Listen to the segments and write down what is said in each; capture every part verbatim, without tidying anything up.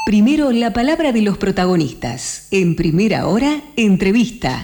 Primero la palabra de los protagonistas. En Primera Hora, entrevista.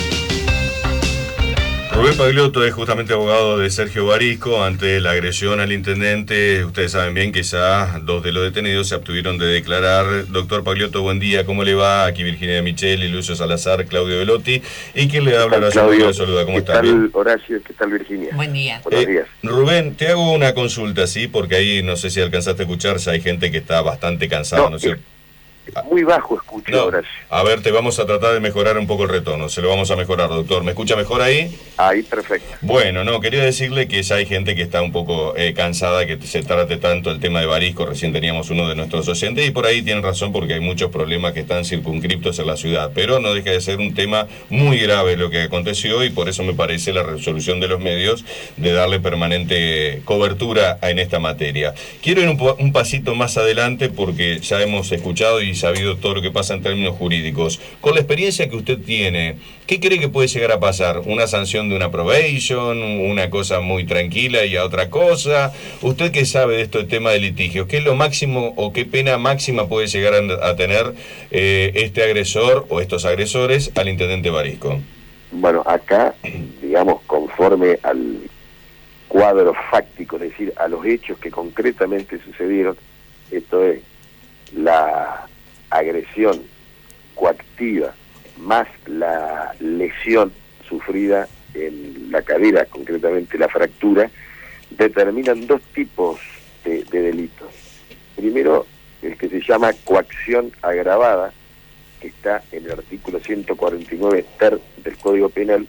Rubén Pagliotto es justamente abogado de Sergio Barisco. Ante la agresión al intendente, ustedes saben bien que ya dos de los detenidos se abstuvieron de declarar. Doctor Pagliotto, buen día, ¿cómo le va? Aquí Virginia Micheli, Lucio Salazar, Claudio Velotti. ¿Y quién le habla? Horacio Claudio, saluda, ¿cómo está? ¿Qué tal, Horacio? ¿Qué tal, Virginia? Buen día. Buenos eh, días. Rubén, te hago una consulta, ¿sí? Porque ahí no sé si alcanzaste a escuchar, ya hay gente que está bastante cansada, ¿no, ¿no es cierto? Muy bajo escucho, no, Horacio. A ver, te vamos a tratar de mejorar un poco el retorno. Se lo vamos a mejorar, doctor. ¿Me escucha mejor ahí? Ahí, perfecto. Bueno, no, quería decirle que ya hay gente que está un poco eh, cansada que se trate tanto el tema de Barisco. Recién teníamos uno de nuestros oyentes y por ahí tienen razón porque hay muchos problemas que están circunscriptos en la ciudad. Pero no deja de ser un tema muy grave lo que aconteció y por eso me parece la resolución de los medios de darle permanente cobertura en esta materia. Quiero ir un, un pasito más adelante porque ya hemos escuchado y sabido todo lo que pasa en términos jurídicos. Con la experiencia que usted tiene, ¿qué cree que puede llegar a pasar? ¿Una sanción de una probation? ¿Una cosa muy tranquila y a otra cosa? ¿Usted qué sabe de esto, el tema de litigios? ¿Qué es lo máximo o qué pena máxima puede llegar a, a tener eh, este agresor o estos agresores al intendente Barisco? Bueno, acá, digamos, conforme al cuadro fáctico, es decir, a los hechos que concretamente sucedieron, esto es la agresión coactiva más la lesión sufrida en la cadera, concretamente la fractura, determinan dos tipos de, de delitos. Primero, el que se llama coacción agravada, que está en el artículo ciento cuarenta y nueve ter del Código Penal,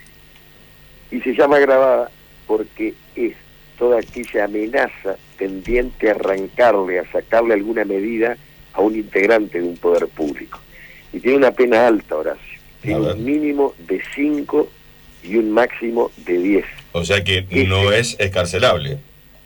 y se llama agravada porque es toda aquella amenaza tendiente a arrancarle, a sacarle alguna medida a un integrante de un poder público. Y tiene una pena alta, Horacio. Tiene un mínimo de cinco y un máximo de diez. O sea que Ese, no es escarcelable.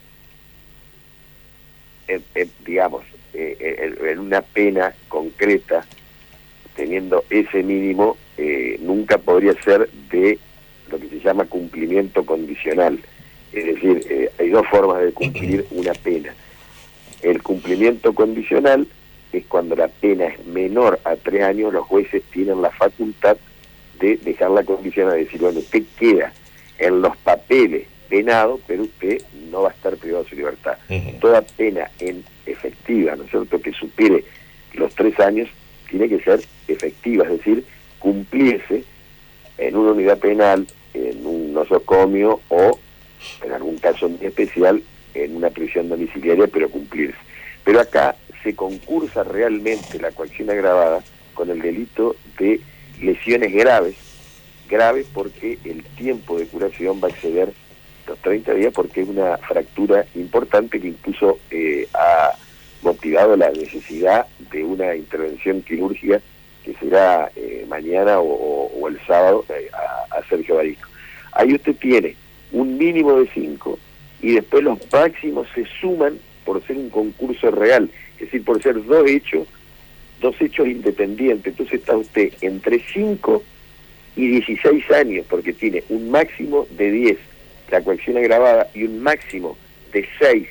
Eh, eh, digamos, eh, eh, en una pena concreta, teniendo ese mínimo, eh, nunca podría ser de lo que se llama cumplimiento condicional. Es decir, eh, hay dos formas de cumplir una pena. El cumplimiento condicional es cuando la pena es menor a tres años, los jueces tienen la facultad de dejarla condicional, de decir, bueno, usted queda en los papeles penado, pero usted no va a estar privado de su libertad. Uh-huh. Toda pena en efectiva, ¿no es cierto?, que supere los tres años, tiene que ser efectiva, es decir, cumplirse en una unidad penal, en un nosocomio o, en algún caso muy especial, en una prisión domiciliaria, pero cumplirse. Pero acá se concursa realmente la coacción agravada con el delito de lesiones graves, graves porque el tiempo de curación va a exceder los treinta días porque es una fractura importante que incluso eh, ha motivado la necesidad de una intervención quirúrgica que será eh, mañana o, o el sábado eh, a, a Sergio Barisco. Ahí usted tiene un mínimo de cinco y después los máximos se suman por ser un concurso real, es decir, por ser dos hechos, dos hechos independientes. Entonces está usted entre cinco y dieciséis años, porque tiene un máximo de diez la coacción agravada y un máximo de seis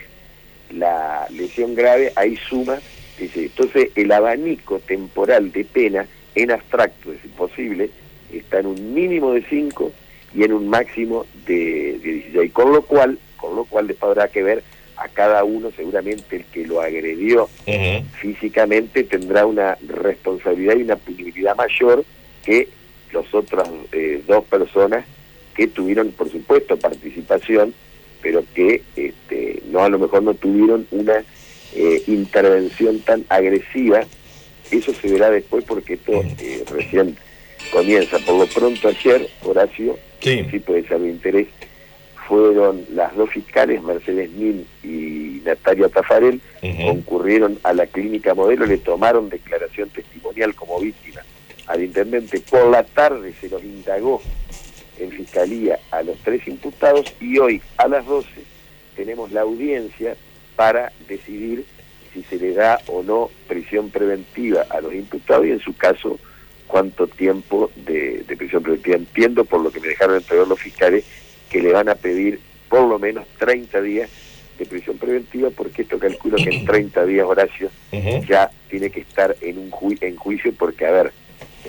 la lesión grave, ahí suma. Dice, entonces el abanico temporal de pena en abstracto, es decir, posible, está en un mínimo de cinco y en un máximo de, de dieciséis, con lo cual, con lo cual después habrá que ver a cada uno, seguramente el que lo agredió uh-huh. físicamente tendrá una responsabilidad y una punibilidad mayor que las otras eh, dos personas que tuvieron, por supuesto, participación, pero que este, no a lo mejor no tuvieron una eh, intervención tan agresiva. Eso se verá después porque esto eh, recién comienza. Por lo pronto ayer, Horacio, sí, sí puede ser de interés, fueron las dos fiscales, Mercedes Nin y Natalia Tafarel, uh-huh. concurrieron a la clínica modelo, le tomaron declaración testimonial como víctima al intendente. Por la tarde se los indagó en fiscalía a los tres imputados y hoy a las doce tenemos la audiencia para decidir si se le da o no prisión preventiva a los imputados y en su caso cuánto tiempo de, de prisión preventiva. Entiendo por lo que me dejaron entrever los fiscales que le van a pedir por lo menos treinta días de prisión preventiva, porque esto calculo que en treinta días, Horacio, uh-huh. ya tiene que estar en un ju en juicio, porque, a ver,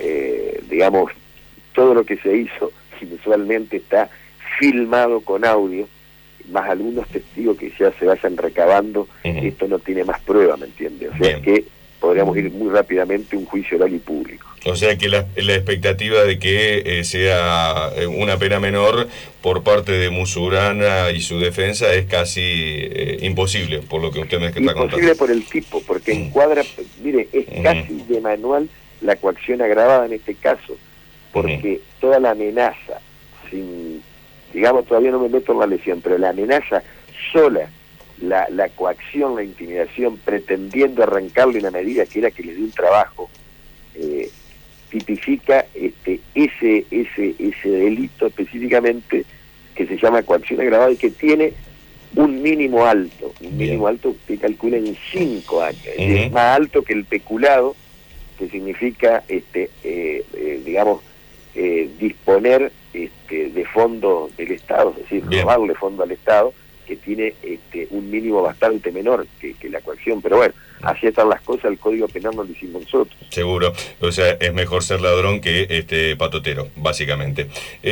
eh, digamos, todo lo que se hizo inusualmente está filmado con audio, más algunos testigos que ya se vayan recabando, uh-huh. esto no tiene más prueba, ¿me entiendes? O sea Bien. que podríamos ir muy rápidamente a un juicio oral y público. O sea que la, la expectativa de que eh, sea una pena menor por parte de Musurana y su defensa es casi eh, imposible, por lo que usted me está imposible contando. Imposible por el tipo, porque mm. encuadra, mire, es mm. casi de manual la coacción agravada en este caso, porque mm. toda la amenaza, sin, digamos, todavía no me meto en la lesión, pero la amenaza sola, la, la coacción, la intimidación, pretendiendo arrancarle una medida que era que le dé un trabajo, eh, tipifica este ese ese ese delito específicamente, que se llama coacción agravada y que tiene un mínimo alto, un mínimo Bien. alto que calcula en cinco años, uh-huh. es más alto que el peculado, que significa este eh, eh, digamos eh, disponer este de fondos del Estado, es decir, Bien. robarle fondo al Estado, que tiene este un mínimo bastante menor que, que la coacción, pero bueno, así están las cosas, el Código Penal no lo hicimos nosotros. Seguro, o sea, es mejor ser ladrón que este patotero, básicamente.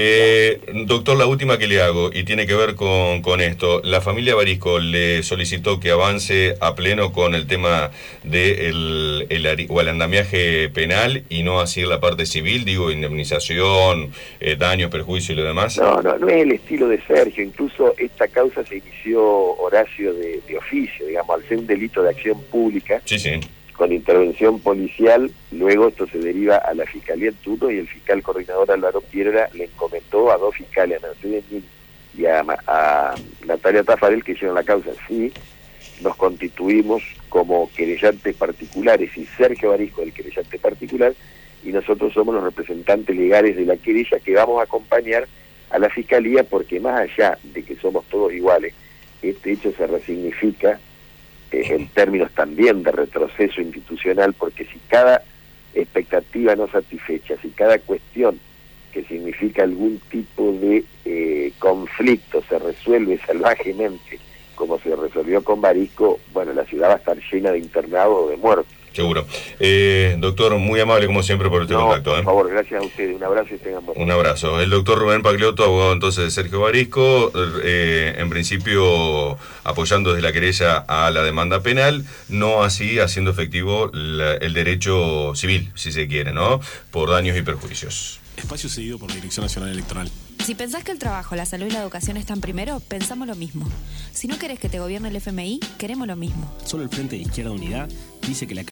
Eh, doctor, la última que le hago, y tiene que ver con, con esto, la familia Barisco le solicitó que avance a pleno con el tema de el, el, o el andamiaje penal y no así la parte civil, digo, indemnización, eh, daños, perjuicio y lo demás. No, no, no es el estilo de Sergio, incluso esta causa se inició, Horacio, de, de oficio, digamos, al ser un delito de acción pública, Sí, sí. con intervención policial, luego esto se deriva a la Fiscalía en turno y el fiscal coordinador Álvaro Piedra le encomendó a dos fiscales, a Mercedes Nin y a, a Natalia Tafarel, que hicieron la causa. Sí, nos constituimos como querellantes particulares y Sergio Barisco el querellante particular, y nosotros somos los representantes legales de la querella que vamos a acompañar a la Fiscalía, porque más allá de que somos todos iguales, este hecho se resignifica Eh, en términos también de retroceso institucional, porque si cada expectativa no satisfecha, si cada cuestión que significa algún tipo de eh, conflicto se resuelve salvajemente, como se resolvió con Barisco, bueno, la ciudad va a estar llena de internados o de muertos. Seguro. Eh, doctor, muy amable como siempre por este no, contacto. Por ¿eh? favor, gracias a ustedes. Un abrazo y tengan buen día. Un abrazo. El doctor Rubén Pagliotto, abogado entonces de Sergio Barisco, eh, en principio apoyando desde la querella a la demanda penal, no así haciendo efectivo la, el derecho civil, si se quiere, ¿no? Por daños y perjuicios. Espacio cedido por la Dirección Nacional Electoral. Si pensás que el trabajo, la salud y la educación están primero, pensamos lo mismo. Si no querés que te gobierne el F M I, queremos lo mismo. Solo el Frente de Izquierda Unidad dice que la